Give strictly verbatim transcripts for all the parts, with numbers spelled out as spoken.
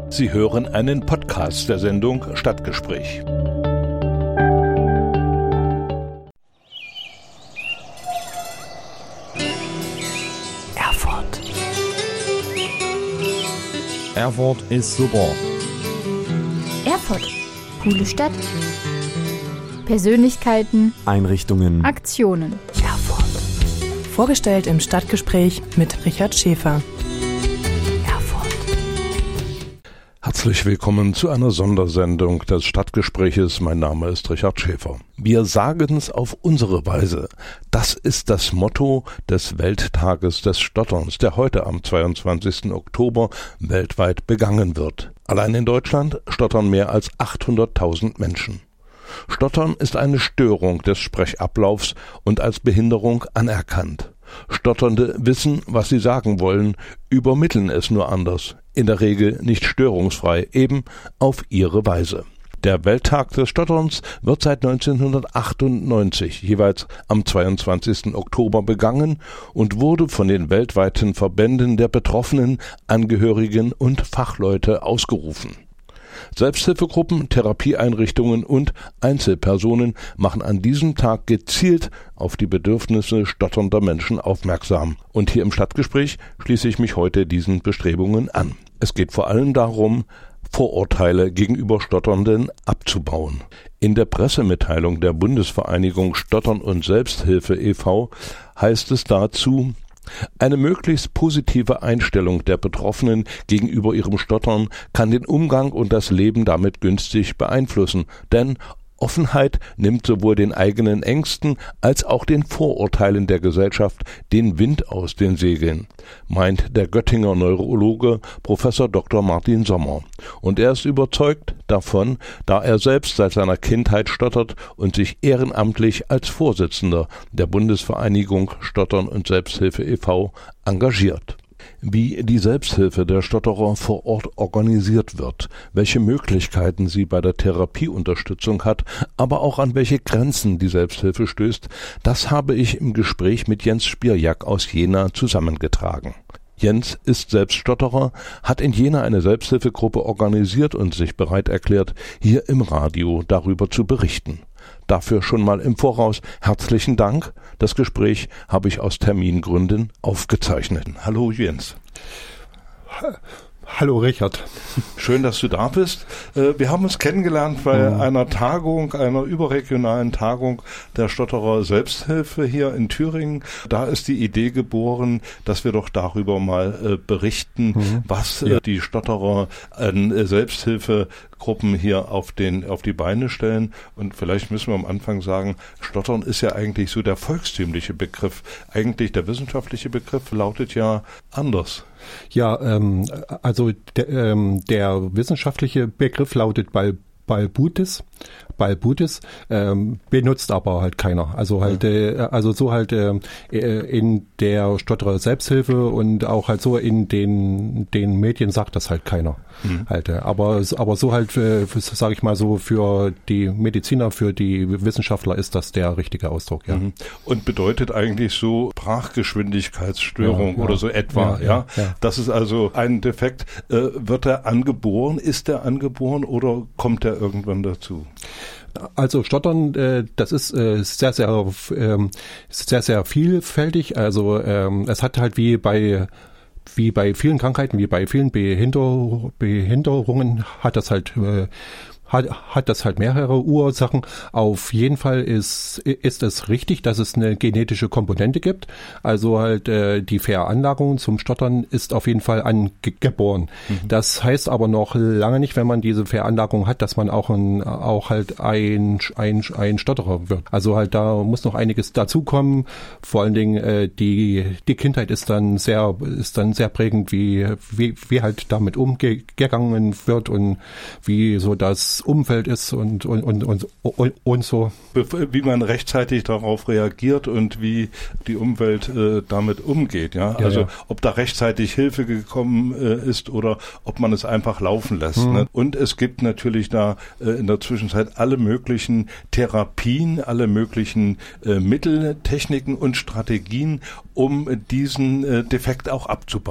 Sie hören einen Podcast der Sendung Stadtgespräch. Erfurt. Erfurt ist super. Erfurt. Coole Stadt. Persönlichkeiten. Einrichtungen. Aktionen. Erfurt. Vorgestellt im Stadtgespräch mit Richard Schäfer. Herzlich willkommen zu einer Sondersendung des Stadtgespräches. Mein Name ist Richard Schäfer. Wir sagen's auf unsere Weise. Das ist das Motto des Welttages des Stotterns, der heute am zweiundzwanzigsten Oktober weltweit begangen wird. Allein in Deutschland stottern mehr als achthunderttausend Menschen. Stottern ist eine Störung des Sprechablaufs und als Behinderung anerkannt. Stotternde wissen, was sie sagen wollen, übermitteln es nur anders, in der Regel nicht störungsfrei, eben auf ihre Weise. Der Welttag des Stotterns wird seit neunzehnhundertachtundneunzig jeweils am zweiundzwanzigsten Oktober begangen und wurde von den weltweiten Verbänden der Betroffenen, Angehörigen und Fachleute ausgerufen. Selbsthilfegruppen, Therapieeinrichtungen und Einzelpersonen machen an diesem Tag gezielt auf die Bedürfnisse stotternder Menschen aufmerksam. Und hier im Stadtgespräch schließe ich mich heute diesen Bestrebungen an. Es geht vor allem darum, Vorurteile gegenüber Stotternden abzubauen. In der Pressemitteilung der Bundesvereinigung Stottern und Selbsthilfe e V heißt es dazu: Eine möglichst positive Einstellung der Betroffenen gegenüber ihrem Stottern kann den Umgang und das Leben damit günstig beeinflussen, denn Offenheit nimmt sowohl den eigenen Ängsten als auch den Vorurteilen der Gesellschaft den Wind aus den Segeln, meint der Göttinger Neurologe Professor Doktor Martin Sommer. Und er ist überzeugt davon, da er selbst seit seiner Kindheit stottert und sich ehrenamtlich als Vorsitzender der Bundesvereinigung Stottern und Selbsthilfe e V engagiert. Wie die Selbsthilfe der Stotterer vor Ort organisiert wird, welche Möglichkeiten sie bei der Therapieunterstützung hat, aber auch an welche Grenzen die Selbsthilfe stößt, das habe ich im Gespräch mit Jens Spierjak aus Jena zusammengetragen. Jens ist selbst Stotterer, hat in Jena eine Selbsthilfegruppe organisiert und sich bereit erklärt, hier im Radio darüber zu berichten. Dafür schon mal im Voraus herzlichen Dank. Das Gespräch habe ich aus Termingründen aufgezeichnet. Hallo Jens. Hallo Richard. Schön, dass du da bist. Wir haben uns kennengelernt bei mhm. einer Tagung, einer überregionalen Tagung der Stotterer Selbsthilfe hier in Thüringen. Da ist die Idee geboren, dass wir doch darüber mal berichten, mhm. was ja. die Stotterer an Selbsthilfegruppen hier auf den auf die Beine stellen. Und vielleicht müssen wir am Anfang sagen, Stottern ist ja eigentlich so der volkstümliche Begriff. Eigentlich der wissenschaftliche Begriff lautet ja anders. Ja, ähm, also de, ähm, der wissenschaftliche Begriff lautet Bal, Balbutis. Balbutis ähm, benutzt aber halt keiner. Also halt, ja. äh, also so halt äh, in der Stotterer Selbsthilfe und auch halt so in den den Medien sagt das halt keiner. Mhm. Halt, aber aber so halt, äh, sage ich mal so, für die Mediziner, für die Wissenschaftler ist das der richtige Ausdruck. Ja. Mhm. Und bedeutet eigentlich so Sprachgeschwindigkeitsstörung ja, ja. oder so etwa. Ja, ja? Ja, ja. Das ist also ein Defekt. Äh, wird er angeboren? Ist er angeboren oder kommt er irgendwann dazu? Also Stottern, äh, das ist äh, sehr, sehr, ähm, sehr, sehr vielfältig. Also ähm, es hat halt wie bei wie bei vielen Krankheiten, wie bei vielen Behinder- Behinderungen, hat das halt äh, Hat, hat das halt mehrere Ursachen. Auf jeden Fall ist ist es richtig, dass es eine genetische Komponente gibt. Also halt äh, die Veranlagung zum Stottern ist auf jeden Fall angeboren. Mhm. Das heißt aber noch lange nicht, wenn man diese Veranlagung hat, dass man auch ein auch halt ein ein ein Stotterer wird. Also halt da muss noch einiges dazukommen. Vor allen Dingen äh, die die Kindheit ist dann sehr ist dann sehr prägend, wie wie wie halt damit umgegangen wird und wie so das Umfeld ist und und und und, und, und so. Wie man rechtzeitig darauf reagiert und wie die Umwelt äh, damit umgeht, ja. ja also ja. ob da rechtzeitig Hilfe gekommen äh, ist oder ob man es einfach laufen lässt. Mhm. Ne? Und es gibt natürlich da äh, in der Zwischenzeit alle möglichen Therapien, alle möglichen äh, Mittel, Techniken und Strategien, um diesen äh, Defekt auch abzubauen.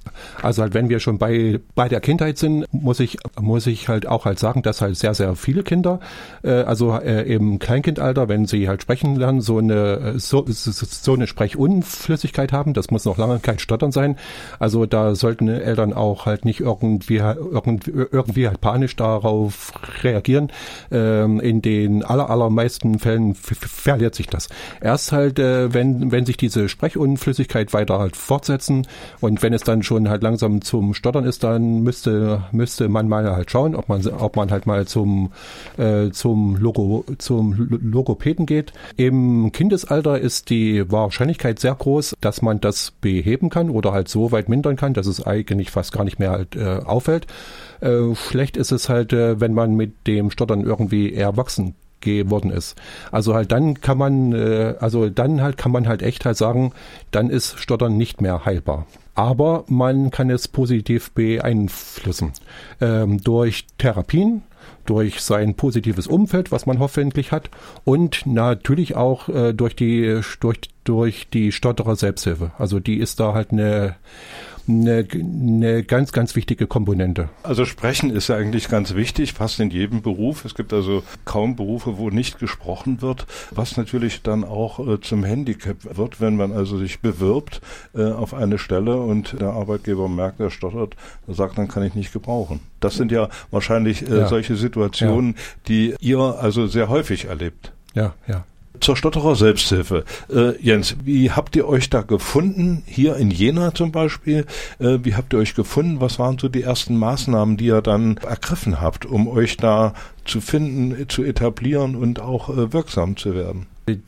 Also halt, wenn wir schon bei bei der Kindheit sind, muss ich muss ich halt auch halt sagen, dass halt sehr sehr viele Kinder, äh, also äh, im Kleinkindalter, wenn sie halt sprechen lernen, so eine so so eine Sprechunflüssigkeit haben. Das muss noch lange kein Stottern sein. Also da sollten Eltern auch halt nicht irgendwie irgendwie, irgendwie halt panisch darauf reagieren. Ähm, in den aller allermeisten Fällen f- verliert sich das. Erst halt, äh, wenn wenn sich diese Sprechunflüssigkeit weiter halt fortsetzen und wenn es dann schon halt langsam zum Stottern ist, dann müsste müsste man mal halt schauen, ob man ob man halt mal zum äh, zum Logo zum Logopäden geht. Im Kindesalter ist die Wahrscheinlichkeit sehr groß, dass man das beheben kann oder halt so weit mindern kann, dass es eigentlich fast gar nicht mehr halt äh, auffällt. Äh, schlecht ist es halt, äh, wenn man mit dem Stottern irgendwie erwachsen geworden ist. Also halt dann kann man, äh, also dann halt kann man halt echt halt sagen, dann ist Stottern nicht mehr heilbar. Aber man kann es positiv beeinflussen. Ähm, durch Therapien, durch sein positives Umfeld, was man hoffentlich hat und natürlich auch äh, durch die durch durch die Stotterer Selbsthilfe. Also die ist da halt eine Eine, eine ganz, ganz wichtige Komponente. Also Sprechen ist ja eigentlich ganz wichtig, fast in jedem Beruf. Es gibt also kaum Berufe, wo nicht gesprochen wird, was natürlich dann auch äh, zum Handicap wird, wenn man also sich bewirbt äh, auf eine Stelle und der Arbeitgeber merkt, er stottert, sagt, dann kann ich nicht gebrauchen. Das sind ja wahrscheinlich äh, ja. solche Situationen, ja. die ihr also sehr häufig erlebt. Ja, ja. Zur Stotterer Selbsthilfe. Äh, Jens, wie habt ihr euch da gefunden? Hier in Jena zum Beispiel. Äh, wie habt ihr euch gefunden? Was waren so die ersten Maßnahmen, die ihr dann ergriffen habt, um euch da zu finden, zu etablieren und auch äh, wirksam zu werden?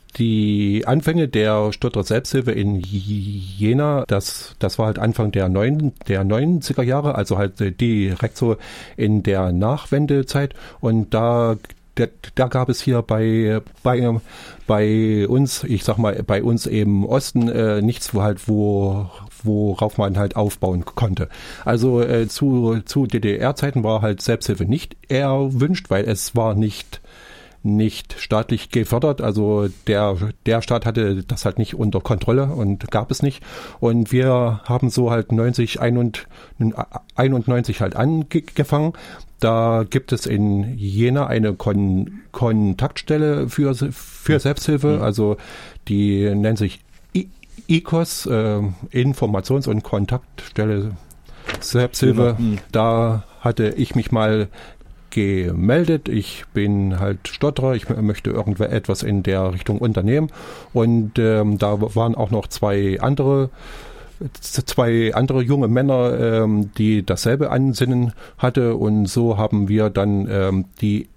Die Anfänge der Stotterer Selbsthilfe in Jena, das, das war halt Anfang der, neun, der neunziger Jahre, also halt direkt so in der Nachwendezeit. Und da Da, da gab es hier bei bei bei uns, ich sag mal bei uns im Osten äh, nichts, wo halt wo worauf man halt aufbauen konnte. Also äh, zu zu D D R-Zeiten war halt Selbsthilfe nicht erwünscht, weil es war nicht nicht staatlich gefördert, also der der Staat hatte das halt nicht unter Kontrolle und gab es nicht. Und wir haben so halt neunzig, einundneunzig halt angefangen. Da gibt es in Jena eine Kon- Kontaktstelle für für Selbsthilfe, also die nennt sich I- I K O S, äh, Informations- und Kontaktstelle Selbsthilfe. Genau. Da hatte ich mich mal gemeldet. Ich bin halt Stotterer, ich möchte irgendetwas in der Richtung unternehmen und ähm, da waren auch noch zwei andere zwei andere junge Männer, ähm, die dasselbe Ansinnen hatte und so haben wir dann ähm, die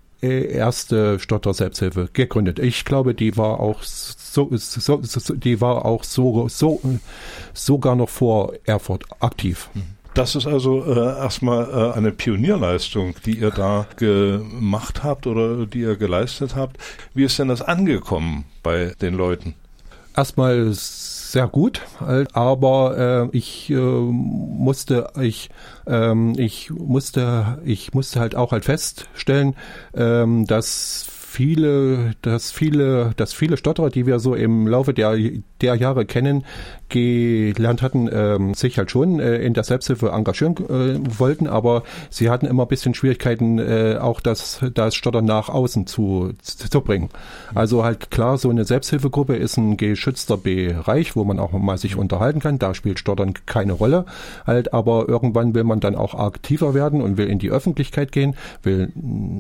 erste Stotterer Selbsthilfe gegründet. Ich glaube, die war auch so, so, so die war auch so, so sogar noch vor Erfurt aktiv. Mhm. Das ist also äh, erstmal äh, eine Pionierleistung, die ihr da gemacht habt oder die ihr geleistet habt. Wie ist denn das angekommen bei den Leuten? Erstmal sehr gut, aber äh, ich äh, musste ich ähm, ich musste ich musste halt auch halt feststellen, ähm, dass viele, dass viele, dass viele Stotterer, die wir so im Laufe der der Jahre kennen, gelernt hatten, ähm, sich halt schon äh, in der Selbsthilfe engagieren äh, wollten, aber sie hatten immer ein bisschen Schwierigkeiten, äh, auch das, das Stottern nach außen zu, zu bringen. Also halt klar, so eine Selbsthilfegruppe ist ein geschützter Bereich, wo man auch mal sich unterhalten kann. Da spielt Stottern keine Rolle. Halt, aber irgendwann will man dann auch aktiver werden und will in die Öffentlichkeit gehen, will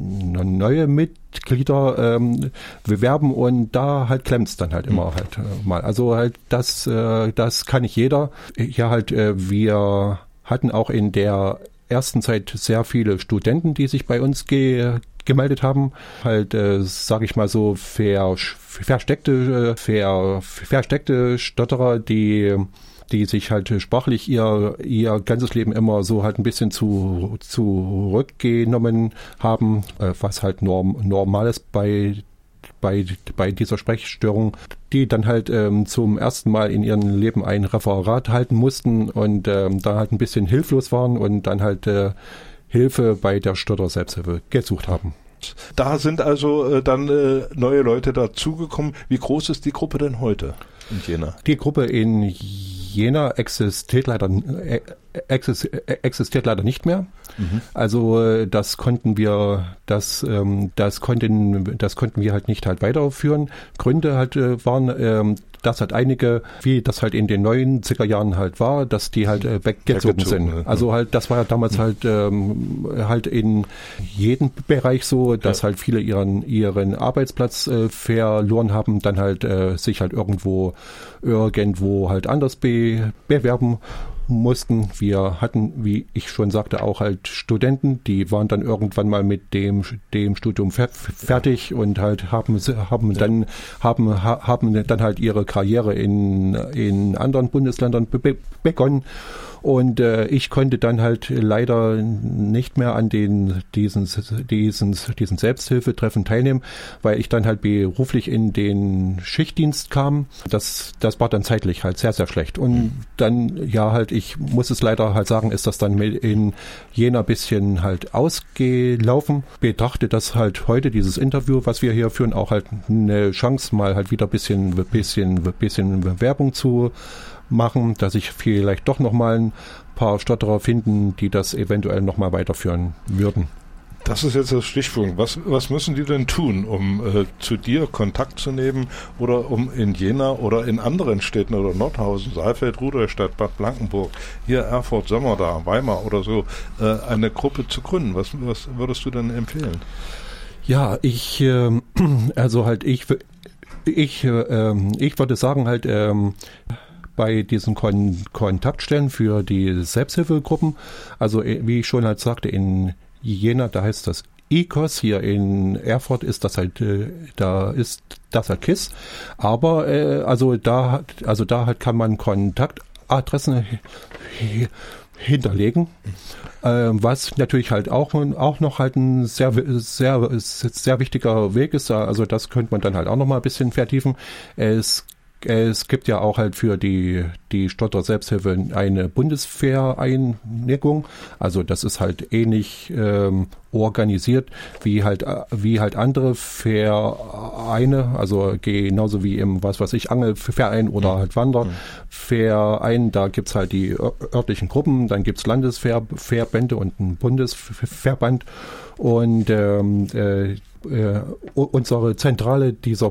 neue Mitglieder ähm, bewerben und da halt klemmt's dann halt immer halt äh, mal. Also halt das äh, Das kann nicht jeder. Ja, halt, äh, wir hatten auch in der ersten Zeit sehr viele Studenten, die sich bei uns ge- gemeldet haben. Halt, äh, sage ich mal so, ver- versteckte, äh, ver- versteckte Stotterer, die die sich halt sprachlich ihr ihr ganzes Leben immer so halt ein bisschen zu zurückgenommen haben, äh, was halt norm, normal ist bei bei bei dieser Sprechstörung, die dann halt ähm, zum ersten Mal in ihrem Leben ein Referat halten mussten und ähm, da halt ein bisschen hilflos waren und dann halt äh, Hilfe bei der Stotterer Selbsthilfe gesucht haben. Da sind also äh, dann äh, neue Leute dazugekommen. Wie groß ist die Gruppe denn heute in Jena? Die Gruppe in Jena existiert leider äh, existiert leider nicht mehr. Mhm. Also das konnten wir, das, das konnten, das konnten wir halt nicht halt weiterführen. Gründe halt waren, dass halt einige, wie das halt in den neunziger Jahren halt war, dass die halt äh, weggezogen sind. Ja. Also halt, das war ja damals mhm. halt ähm, halt in jedem Bereich so, dass ja. halt viele ihren ihren Arbeitsplatz äh, verloren haben, dann halt äh, sich halt irgendwo irgendwo halt anders be- bewerben mussten. Wir hatten, wie ich schon sagte, auch halt Studenten, die waren dann irgendwann mal mit dem dem Studium fer- fertig und halt haben haben ja. dann haben haben dann halt ihre Karriere in in anderen Bundesländern be- begonnen. Und äh, ich konnte dann halt leider nicht mehr an den diesen diesen diesen Selbsthilfetreffen teilnehmen, weil ich dann halt beruflich in den Schichtdienst kam. Das das war dann zeitlich halt sehr sehr schlecht. Und dann ja halt, ich muss es leider halt sagen, ist das dann in Jena bisschen halt ausgelaufen. Betrachte das halt heute, dieses Interview, was wir hier führen, auch halt eine Chance, mal halt wieder bisschen bisschen bisschen Werbung zu machen, dass ich vielleicht doch nochmal ein paar Stotterer finden, die das eventuell nochmal weiterführen würden. Das ist jetzt das Stichpunkt. Was, was müssen die denn tun, um äh, zu dir Kontakt zu nehmen oder um in Jena oder in anderen Städten oder Nordhausen, Saalfeld, Rudolstadt, Bad Blankenburg, hier Erfurt, Sömmerda, Weimar oder so, äh, eine Gruppe zu gründen? Was, was würdest du denn empfehlen? Ja, ich, äh, also halt ich, ich, äh, ich würde sagen halt, äh, bei diesen Kon- Kontaktstellen für die Selbsthilfegruppen, also wie ich schon halt sagte, in Jena, da heißt das I K O S, hier in Erfurt ist das halt, äh, da ist das halt K I S S, aber äh, also da also da halt kann man Kontaktadressen h- hinterlegen, äh, was natürlich halt auch auch noch halt ein sehr sehr sehr wichtiger Weg ist, also das könnte man dann halt auch noch mal ein bisschen vertiefen. Es Es gibt ja auch halt für die, die Stotterer Selbsthilfe eine Bundesvereinigung. Also das ist halt ähnlich ähm, organisiert wie halt, wie halt andere Vereine. Also genauso wie im, was weiß ich, Angelverein oder halt Wanderverein. Da gibt's halt die örtlichen Gruppen, dann gibt's Landesverbände und einen Bundesverband. Und ähm, äh, äh, unsere Zentrale dieser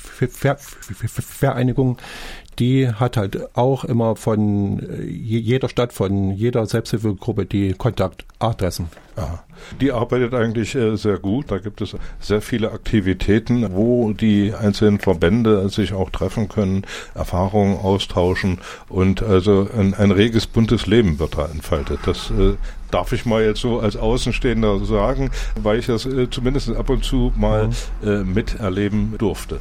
Bundesvereinigung, die hat halt auch immer von jeder Stadt, von jeder Selbsthilfegruppe die Kontaktadressen. Aha. Die arbeitet eigentlich äh, sehr gut. Da gibt es sehr viele Aktivitäten, wo die einzelnen Verbände sich auch treffen können, Erfahrungen austauschen und also ein, ein reges, buntes Leben wird da entfaltet. Das äh, darf ich mal jetzt so als Außenstehender sagen, weil ich das äh, zumindest ab und zu mal äh, miterleben durfte.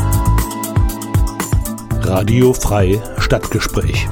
Radio Frei Stadtgespräch.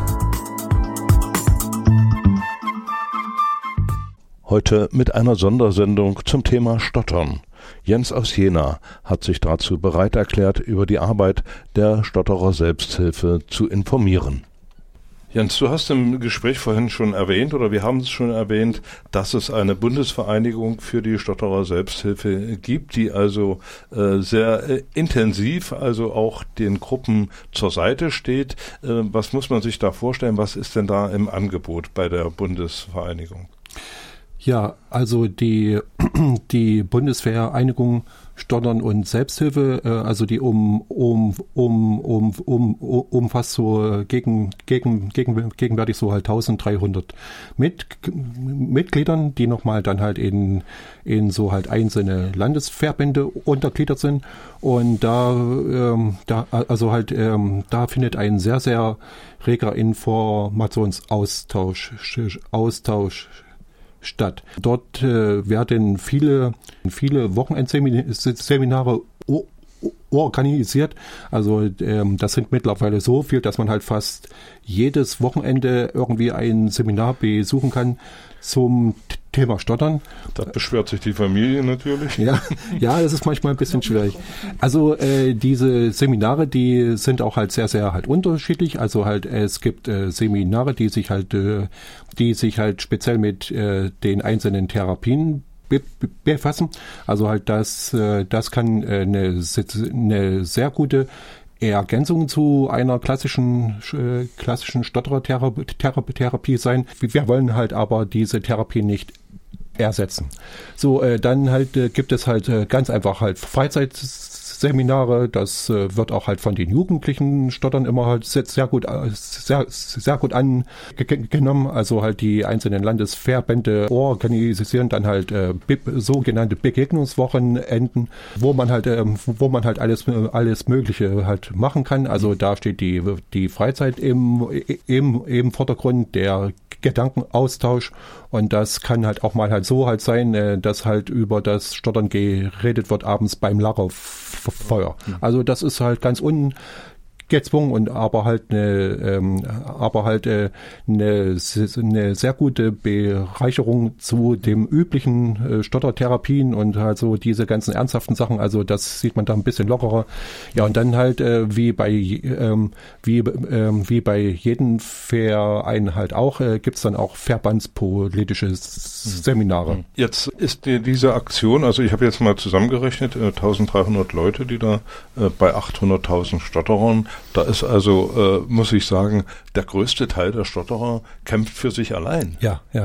Heute mit einer Sondersendung zum Thema Stottern. Jens aus Jena hat sich dazu bereit erklärt, über die Arbeit der Stotterer Selbsthilfe zu informieren. Jens, du hast im Gespräch vorhin schon erwähnt, oder wir haben es schon erwähnt, dass es eine Bundesvereinigung für die Stotterer Selbsthilfe gibt, die also äh, sehr äh, intensiv also auch den Gruppen zur Seite steht. Äh, was muss man sich da vorstellen? Was ist denn da im Angebot bei der Bundesvereinigung? Ja, also die, die Bundesvereinigung Stottern und Selbsthilfe, äh, also die um, um, um, um, um, umfasst so gegen, gegen, gegen, gegenwärtig so halt dreizehnhundert Mit, Mitgliedern, die nochmal dann halt in, in so halt einzelne Landesverbände untergliedert sind. Und da, ähm, da, also halt, ähm, da findet ein sehr, sehr reger Informationsaustausch, Austausch statt. Dort äh, werden viele, viele Wochenendseminare o- organisiert. Also ähm, das sind mittlerweile so viel, dass man halt fast jedes Wochenende irgendwie ein Seminar besuchen kann zum Thema Stottern. Da beschwert sich die Familie natürlich. Ja, ja, das ist manchmal ein bisschen schwierig. Also äh, diese Seminare, die sind auch halt sehr, sehr halt unterschiedlich. Also halt es gibt äh, Seminare, die sich halt, äh, die sich halt speziell mit äh, den einzelnen Therapien be- be- befassen. Also halt das, äh, das kann äh, eine, eine sehr gute Ergänzung zu einer klassischen äh, klassischen Stotterertherapie sein. Wir wollen halt aber diese Therapie nicht ersetzen. So, äh, dann halt äh, gibt es halt äh, ganz einfach halt Freizeitseminare. Das äh, wird auch halt von den Jugendlichen Stottern immer halt sehr, sehr gut äh, sehr sehr gut angenommen. Also halt die einzelnen Landesverbände organisieren dann halt äh, be- sogenannte Begegnungswochenenden, wo man halt äh, wo man halt alles alles Mögliche halt machen kann. Also da steht die die Freizeit im im im Vordergrund, der Gedankenaustausch, und das kann halt auch mal halt so halt sein, äh, dass halt über das Stottern geredet wird abends beim Lagerfeuer. Also das ist halt ganz ungezwungen und aber halt eine, ähm, aber halt äh, eine, eine sehr gute Bereicherung zu dem üblichen äh, Stottertherapien und halt so diese ganzen ernsthaften Sachen. Also das sieht man da ein bisschen lockerer. Ja, und dann halt äh, wie bei ähm, wie ähm, wie bei jedem Verein halt auch äh, gibt's dann auch verbandspolitische Seminare. Jetzt ist die, diese Aktion, also ich habe jetzt mal zusammengerechnet, äh, dreizehnhundert Leute, die da äh, bei achthunderttausend Stotterern. Da ist also, äh, muss ich sagen, der größte Teil der Stotterer kämpft für sich allein. Ja, ja.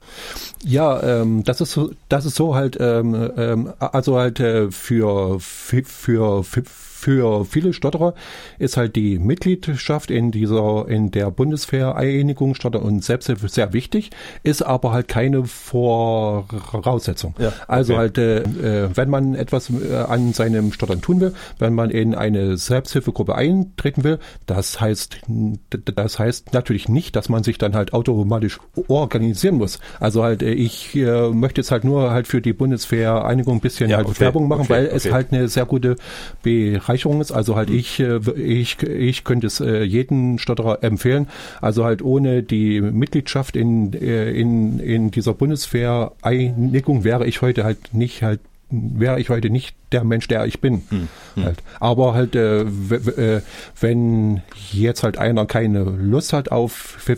Ja, ähm, das ist so, das ist so halt, ähm, ähm, also halt äh, für, für, für, für Für viele Stotterer ist halt die Mitgliedschaft in dieser, in der Bundesvereinigung Stotter und Selbsthilfe sehr wichtig, ist aber halt keine Voraussetzung. Ja, okay. Also halt, äh, wenn man etwas äh, an seinem Stottern tun will, wenn man in eine Selbsthilfegruppe eintreten will, das heißt, das heißt natürlich nicht, dass man sich dann halt automatisch organisieren muss. Also halt, ich äh, möchte jetzt halt nur halt für die Bundesvereinigung ein bisschen ja, halt okay, Werbung machen, okay, weil okay. es halt eine sehr gute Bereicherung ist. Also halt ich, ich, ich könnte es jeden Stotterer empfehlen. Also halt ohne die Mitgliedschaft in, in, in dieser Bundesvereinigung wäre ich heute halt nicht halt wäre ich heute nicht der Mensch, der ich bin. Hm, hm. Halt. Aber halt, äh, w- w- wenn jetzt halt einer keine Lust hat auf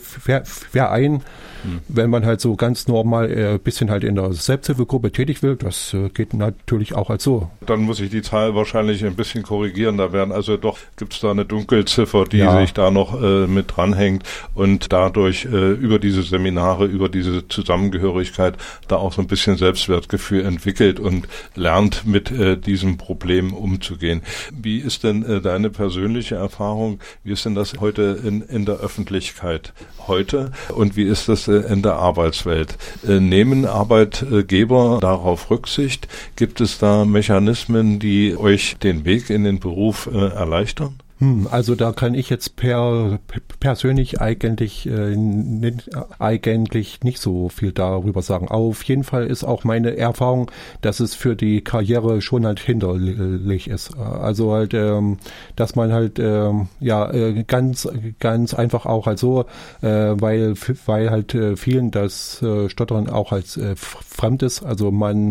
Verein, hm. wenn man halt so ganz normal ein äh, bisschen halt in der Selbsthilfegruppe tätig will, das äh, geht natürlich auch halt so. Dann muss ich die Zahl wahrscheinlich ein bisschen korrigieren. Da werden also doch, gibt es da eine Dunkelziffer, die ja. sich da noch äh, mit dranhängt und dadurch äh, über diese Seminare, über diese Zusammengehörigkeit da auch so ein bisschen Selbstwertgefühl entwickelt und lernt mit äh, diesem Problem umzugehen. Wie ist denn äh, deine persönliche Erfahrung? Wie ist denn das heute in, in der Öffentlichkeit heute und wie ist das äh, in der Arbeitswelt? Äh, nehmen Arbeitgeber darauf Rücksicht? Gibt es da Mechanismen, die euch den Weg in den Beruf äh, erleichtern? Hm, also da kann ich jetzt per, persönlich eigentlich, äh, nicht, eigentlich nicht so viel darüber sagen. Auf jeden Fall ist auch meine Erfahrung, dass es für die Karriere schon halt hinderlich ist. Also halt, ähm, dass man halt ähm, ja äh, ganz ganz einfach auch halt so, äh, weil weil halt äh, vielen das äh, Stottern auch als äh, fremd ist. Also man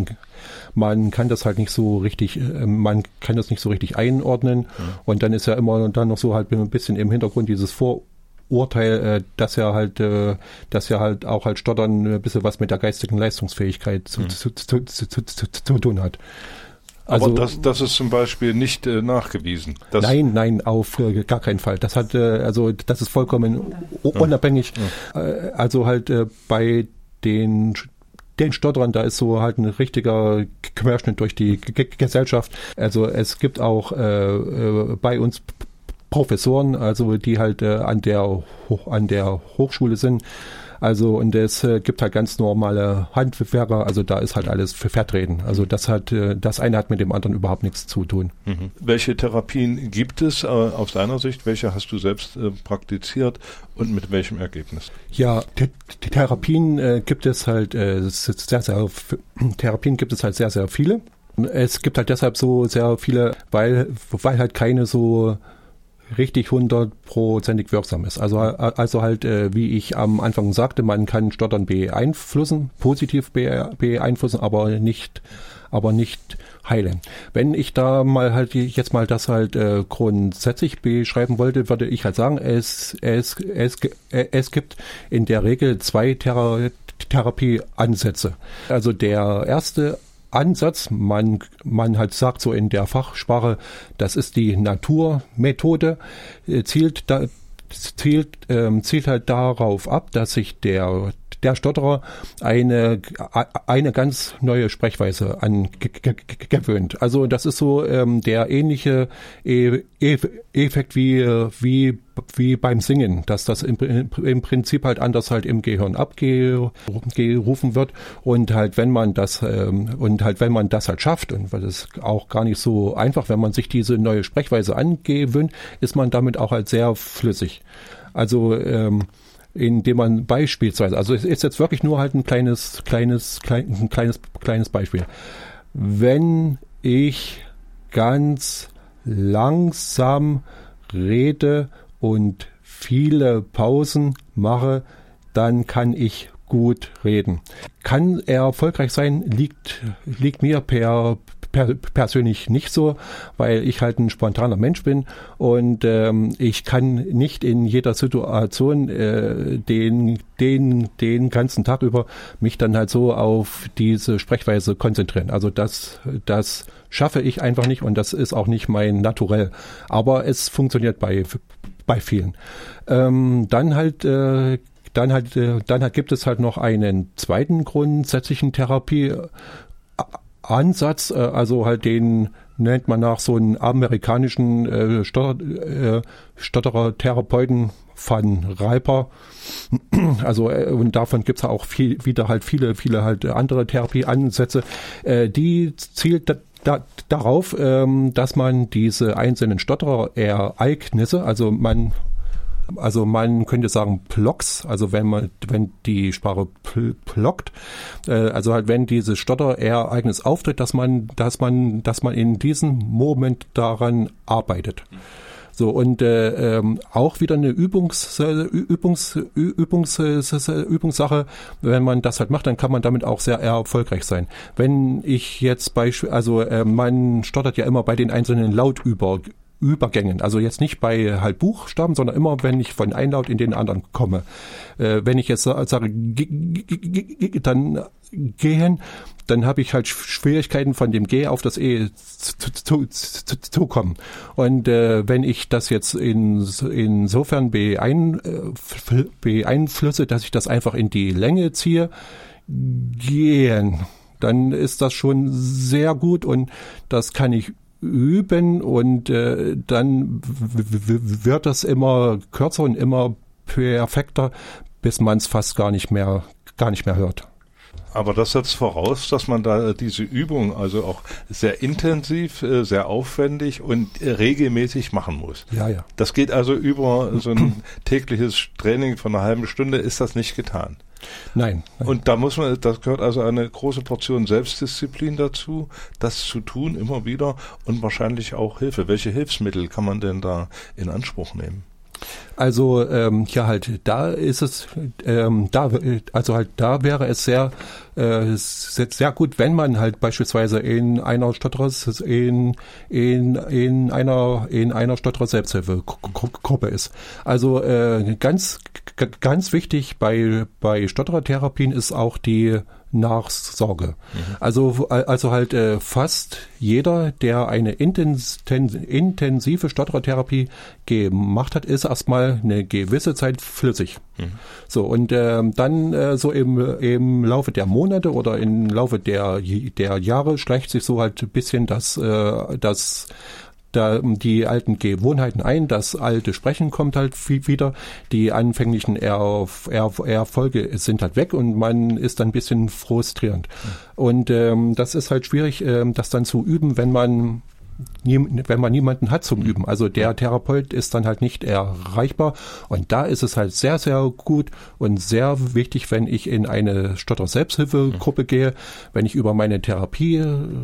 Man kann das halt nicht so richtig, man kann das nicht so richtig einordnen. Ja. Und dann ist ja immer dann noch so halt ein bisschen im Hintergrund dieses Vorurteil, dass ja halt, dass ja halt auch halt Stottern ein bisschen was mit der geistigen Leistungsfähigkeit zu, ja. zu, zu, zu, zu, zu, zu tun hat. Also, aber das, das ist zum Beispiel nicht äh, nachgewiesen. Das nein, nein, auf äh, gar keinen Fall. Das hat, äh, also das ist vollkommen unabhängig. Ja. Äh, also halt äh, bei den Den Stotterern, da ist so halt ein richtiger Querschnitt durch die G- Gesellschaft. Also es gibt auch äh, äh, bei uns Professoren, also die halt äh, an der Hoch- an der Hochschule sind. Also und es äh, gibt halt ganz normale Handwerker, also da ist halt alles für vertreten. Also das hat äh, das eine hat mit dem anderen überhaupt nichts zu tun. Mhm. Welche Therapien gibt es äh, aus deiner Sicht? Welche hast du selbst äh, praktiziert und mit welchem Ergebnis? Ja, die, die Therapien äh, gibt es halt äh, sehr, sehr Therapien gibt es halt sehr, sehr viele. Es gibt halt deshalb so sehr viele, weil weil halt keine so richtig hundertprozentig wirksam ist. Also also halt, äh, wie ich am Anfang sagte, man kann Stottern beeinflussen, positiv be- beeinflussen, aber nicht, aber nicht heilen. Wenn ich da mal halt jetzt mal das halt äh, grundsätzlich beschreiben wollte, würde ich halt sagen, es es es es gibt in der Regel zwei Thera- Therapieansätze. Also der erste Ansatz. Man, man halt sagt so in der Fachsprache, das ist die Naturmethode, zielt, da, zielt, ähm, zielt halt darauf ab, dass sich der der Stotterer eine eine ganz neue Sprechweise angewöhnt. Also das ist so ähm, der ähnliche e- e- Effekt wie wie wie beim Singen, dass das im, im Prinzip halt anders halt im Gehirn abgerufen wird und halt wenn man das ähm, und halt wenn man das halt schafft und weil es auch gar nicht so einfach, wenn man sich diese neue Sprechweise angewöhnt, ist man damit auch halt sehr flüssig. Also ähm, indem man beispielsweise, also es ist jetzt wirklich nur halt ein kleines, kleines, klein, ein kleines, kleines Beispiel. Wenn ich ganz langsam rede und viele Pausen mache, dann kann ich gut reden. Kann er erfolgreich sein, liegt, liegt mir per Per, persönlich nicht so, weil ich halt ein spontaner Mensch bin und ähm, ich kann nicht in jeder Situation äh, den, den, den ganzen Tag über mich dann halt so auf diese Sprechweise konzentrieren. Also das, das schaffe ich einfach nicht und das ist auch nicht mein Naturell. Aber es funktioniert bei, bei vielen. Ähm, dann halt äh, Dann halt, äh, dann halt gibt es halt noch einen zweiten grundsätzlichen Therapie Ansatz, äh, also halt den nennt man nach so einem amerikanischen äh, Stotter, äh, Stotterer-Therapeuten Van Riper. Also äh, und davon gibt's ja auch viel, wieder halt viele, viele halt andere Therapieansätze. Äh, die zielt da, da, darauf, ähm, dass man diese einzelnen Stotterereignisse, also man Also man könnte sagen Blocks, also wenn man, wenn die Sprache pl- blockt, äh, also halt wenn dieses Stotterereignis auftritt, dass man, dass man, dass man in diesem Moment daran arbeitet. So und äh, ähm, auch wieder eine Übungs, äh, Übungs, Übungs, äh, Übungssache. Wenn man das halt macht, dann kann man damit auch sehr erfolgreich sein. Wenn ich jetzt beispielsweise, also äh, man stottert ja immer bei den einzelnen Lautüber Übergängen, also jetzt nicht bei halt Buchstaben, sondern immer, wenn ich von einem Laut in den anderen komme. Äh, wenn ich jetzt sage, g- g- g- dann gehen, dann habe ich halt Schwierigkeiten von dem G auf das E zu, zu, zu, zu kommen. Und äh, wenn ich das jetzt in, insofern beein, äh, beeinflusse, dass ich das einfach in die Länge ziehe, gehen, dann ist das schon sehr gut und das kann ich üben und äh, dann w- w- wird das immer kürzer und immer perfekter, bis man es fast gar nicht mehr gar nicht mehr hört. Aber das setzt voraus, dass man da diese Übung also auch sehr intensiv, sehr aufwendig und regelmäßig machen muss. Ja, ja. Das geht also über so ein tägliches Training von einer halben Stunde, ist das nicht getan. Nein, nein. Und da muss man, das gehört also eine große Portion Selbstdisziplin dazu, das zu tun immer wieder und wahrscheinlich auch Hilfe. Welche Hilfsmittel kann man denn da in Anspruch nehmen? Also ähm, ja halt, da ist es, ähm, da also halt da wäre es sehr äh, sehr gut, wenn man halt beispielsweise in einer Stotterer in in in einer in einer Stotterer Selbsthilfegruppe ist. Also äh, ganz ganz wichtig bei bei Stotterertherapien ist auch die Nachsorge. Mhm. Also also halt äh, fast jeder, der eine intens, intensive Stotterertherapie gemacht hat, ist erstmal eine gewisse Zeit flüssig. Mhm. So und äh, dann äh, so im im Laufe der Monate oder im Laufe der der Jahre schleicht sich so halt ein bisschen das äh, das da die alten Gewohnheiten ein, das alte Sprechen kommt halt wieder, die anfänglichen Erf- Erf- Erfolge sind halt weg und man ist dann ein bisschen frustrierend. Mhm. Und ähm, das ist halt schwierig, ähm, das dann zu üben, wenn man nie, wenn man niemanden hat zum Üben. Also der Therapeut ist dann halt nicht erreichbar und da ist es halt sehr, sehr gut und sehr wichtig, wenn ich in eine Stotter-Selbsthilfegruppe gehe, wenn ich über meine Therapie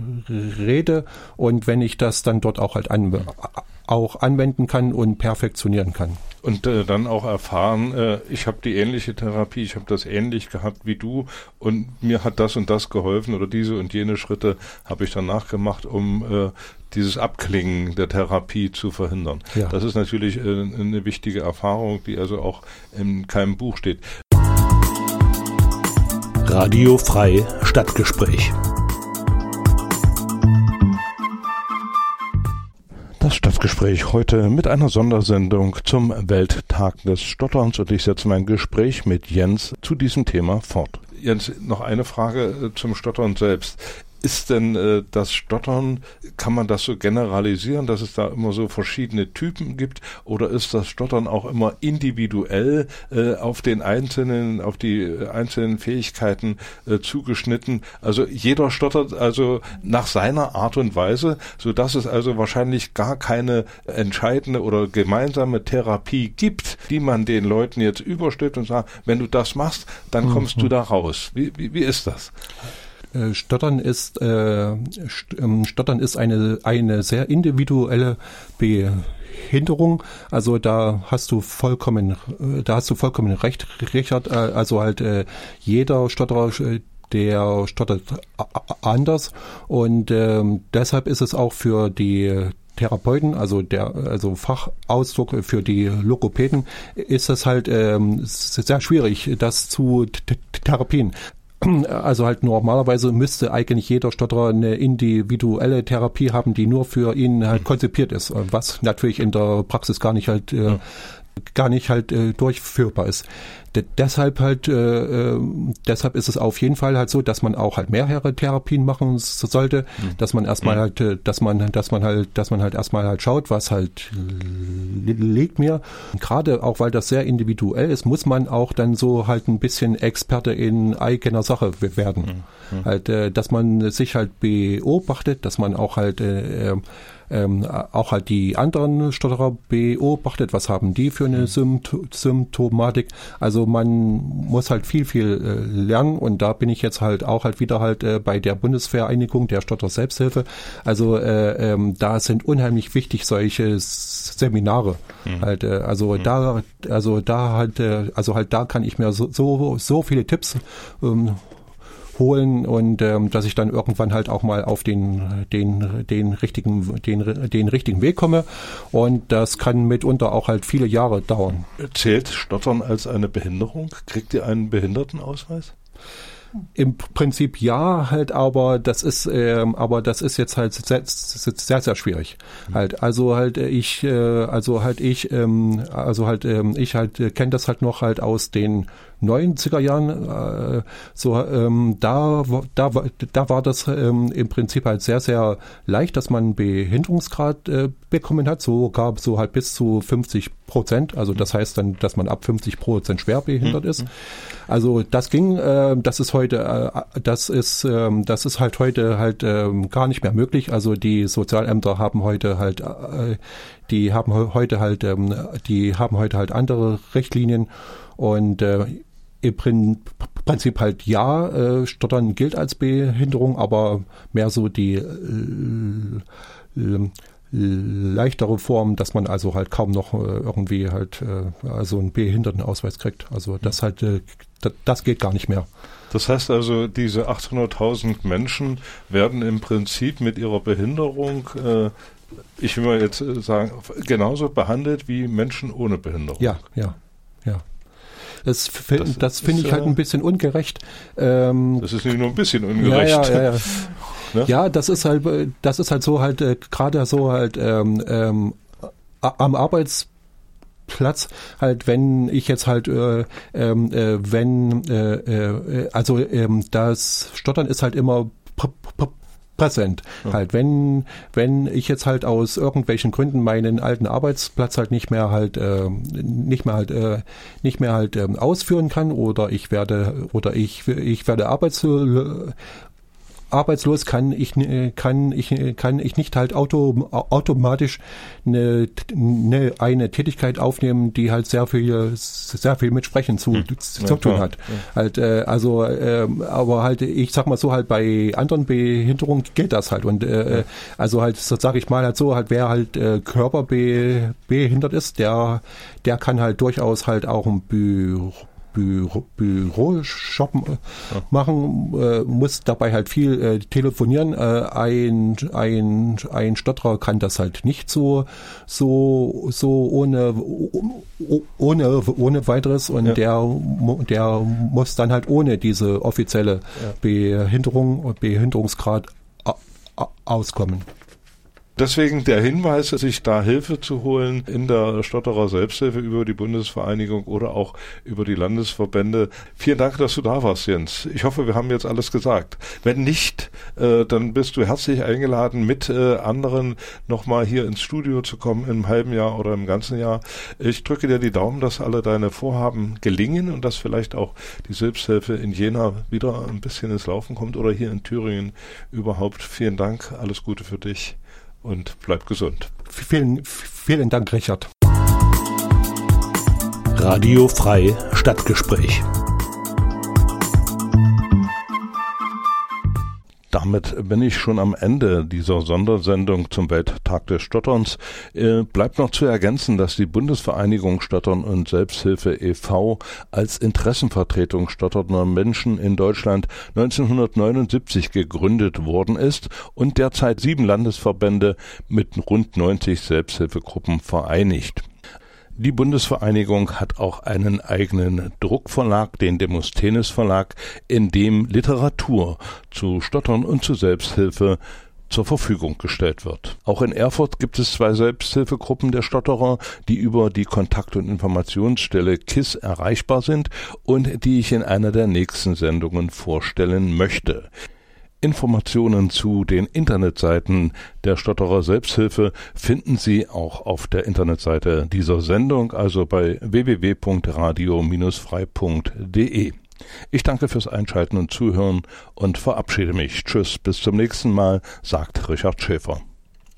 rede und wenn ich das dann dort auch halt an, auch anwenden kann und perfektionieren kann. Und äh, dann auch erfahren, äh, ich habe die ähnliche Therapie, ich habe das ähnlich gehabt wie du und mir hat das und das geholfen oder diese und jene Schritte habe ich danach gemacht, um äh, dieses Abklingen der Therapie zu verhindern. Ja. Das ist natürlich äh, eine wichtige Erfahrung, die also auch in keinem Buch steht. Radio Frei Stadtgespräch. Das Stadtgespräch heute mit einer Sondersendung zum Welttag des Stotterns und ich setze mein Gespräch mit Jens zu diesem Thema fort. Jens, noch eine Frage zum Stottern selbst. Ist denn äh, das Stottern, kann man das so generalisieren, dass es da immer so verschiedene Typen gibt, oder ist das Stottern auch immer individuell äh, auf den einzelnen, auf die äh, einzelnen Fähigkeiten äh, zugeschnitten? Also jeder stottert also nach seiner Art und Weise, so dass es also wahrscheinlich gar keine entscheidende oder gemeinsame Therapie gibt, die man den Leuten jetzt überstülpt und sagt, wenn du das machst, dann kommst mhm. du da raus. Wie, wie, wie ist das? Stottern ist äh, Stottern ist eine eine sehr individuelle Behinderung. Also da hast du vollkommen da hast du vollkommen recht, Richard. Also halt äh, jeder Stotterer, der stottert anders und ähm, deshalb ist es auch für die Therapeuten, also der also Fachausdruck für die Logopäden, ist es halt ähm, sehr schwierig, das zu t- therapien. Also halt normalerweise müsste eigentlich jeder Stotterer eine individuelle Therapie haben, die nur für ihn halt konzipiert ist, was natürlich in der Praxis gar nicht halt äh, gar nicht halt äh, durchführbar ist. De- deshalb halt äh, äh, deshalb ist es auf jeden Fall halt so, dass man auch halt mehrere Therapien machen so sollte, mhm. dass man erstmal mhm. halt äh, dass man dass man halt dass man halt erstmal halt schaut, was halt liegt mir. Gerade auch weil das sehr individuell ist, muss man auch dann so halt ein bisschen Experte in eigener Sache werden. Mhm. Halt äh, dass man sich halt beobachtet, dass man auch halt äh, Ähm, auch halt die anderen Stotterer beobachtet, was haben die für eine Sympt- Symptomatik. Also man muss halt viel, viel äh, lernen und da bin ich jetzt halt auch halt wieder halt äh, bei der Bundesvereinigung der Stotter Selbsthilfe. Also äh, ähm, da sind unheimlich wichtig solche Seminare. Mhm. Halt, äh, also mhm. da, also da halt, äh, also halt da kann ich mir so so, so viele Tipps ähm, holen und ähm, dass ich dann irgendwann halt auch mal auf den den den richtigen den den richtigen Weg komme und das kann mitunter auch halt viele Jahre dauern. Zählt Stottern als eine Behinderung? Kriegt ihr einen Behindertenausweis? Im Prinzip ja, halt, aber das ist, ähm, aber das ist jetzt halt sehr, sehr, sehr schwierig. Mhm. Halt, also halt ich, äh, also halt ich, ähm, also halt ähm, ich halt äh, kenne das halt noch halt aus den neunziger Jahren. Äh, so ähm, da, da, da war das ähm, im Prinzip halt sehr, sehr leicht, dass man einen Behinderungsgrad äh, bekommen hat. So gab so halt bis zu fünfzig Prozent. Also das heißt dann, dass man ab fünfzig Prozent schwer behindert mhm. ist. Also das ging, äh, das ist heute, äh, das ist, ähm, das ist halt heute halt ähm, gar nicht mehr möglich. Also die Sozialämter haben heute halt, äh, die haben heute halt, ähm, die haben heute halt andere Richtlinien und äh, im Prinzip halt ja, äh, Stottern gilt als Behinderung, aber mehr so die äh, äh, leichtere Form, dass man also halt kaum noch äh, irgendwie halt äh, also einen Behindertenausweis kriegt. Also das halt, äh, das, das geht gar nicht mehr. Das heißt also, diese achthunderttausend Menschen werden im Prinzip mit ihrer Behinderung, äh, ich will mal jetzt sagen, genauso behandelt wie Menschen ohne Behinderung. Ja, ja, ja. Das, das, das finde ich halt ein bisschen ungerecht. Ähm, das ist nicht nur ein bisschen ungerecht. Ja, ja, ja, ja. Ne? Ja, das ist halt, das ist halt so halt äh, gerade so halt ähm, ähm, am Arbeitsplatz halt, wenn ich jetzt halt, äh, ähm, äh, wenn, äh, äh, also ähm, das Stottern ist halt immer pr- pr- präsent. Ja. Halt, wenn, wenn ich jetzt halt aus irgendwelchen Gründen meinen alten Arbeitsplatz halt nicht mehr halt, äh, nicht mehr halt, äh, nicht mehr halt ähm, ausführen kann oder ich werde, oder ich, ich werde arbeitslos, arbeitslos kann ich kann ich kann ich nicht halt auto, automatisch eine, eine eine Tätigkeit aufnehmen, die halt sehr viel sehr viel mit Sprechen zu, hm. zu ja, tun hat. Ja. Halt äh, also äh, aber halt ich sag mal so halt bei anderen Behinderungen geht das halt und äh, ja. also halt so sage ich mal halt so halt wer halt äh, körperbehindert ist, der der kann halt durchaus halt auch ein Büro Büro, Büro-Shoppen ja. machen, äh, muss dabei halt viel äh, telefonieren. Äh, ein, ein, ein Stotterer kann das halt nicht so, so, so ohne, ohne, ohne weiteres und ja. der, der muss dann halt ohne diese offizielle ja. Behinderung, Behinderungsgrad auskommen. Deswegen der Hinweis, sich da Hilfe zu holen in der Stotterer Selbsthilfe über die Bundesvereinigung oder auch über die Landesverbände. Vielen Dank, dass du da warst, Jens. Ich hoffe, wir haben jetzt alles gesagt. Wenn nicht, äh, dann bist du herzlich eingeladen, mit äh, anderen nochmal hier ins Studio zu kommen, im halben Jahr oder im ganzen Jahr. Ich drücke dir die Daumen, dass alle deine Vorhaben gelingen und dass vielleicht auch die Selbsthilfe in Jena wieder ein bisschen ins Laufen kommt oder hier in Thüringen überhaupt. Vielen Dank, alles Gute für dich. Und bleib gesund. Vielen, vielen Dank, Richard. Radio Frei Stadtgespräch. Damit bin ich schon am Ende dieser Sondersendung zum Welttag des Stotterns. Äh, bleibt noch zu ergänzen, dass die Bundesvereinigung Stottern und Selbsthilfe e V als Interessenvertretung stotternder Menschen in Deutschland neunzehnhundertneunundsiebzig gegründet worden ist und derzeit sieben Landesverbände mit rund neunzig Selbsthilfegruppen vereinigt. Die Bundesvereinigung hat auch einen eigenen Druckverlag, den Demosthenes Verlag, in dem Literatur zu Stottern und zu Selbsthilfe zur Verfügung gestellt wird. Auch in Erfurt gibt es zwei Selbsthilfegruppen der Stotterer, die über die Kontakt- und Informationsstelle K I S erreichbar sind und die ich in einer der nächsten Sendungen vorstellen möchte. Informationen zu den Internetseiten der Stotterer Selbsthilfe finden Sie auch auf der Internetseite dieser Sendung, also bei w w w punkt radio frei punkt d e. Ich danke fürs Einschalten und Zuhören und verabschiede mich. Tschüss, bis zum nächsten Mal, sagt Richard Schäfer.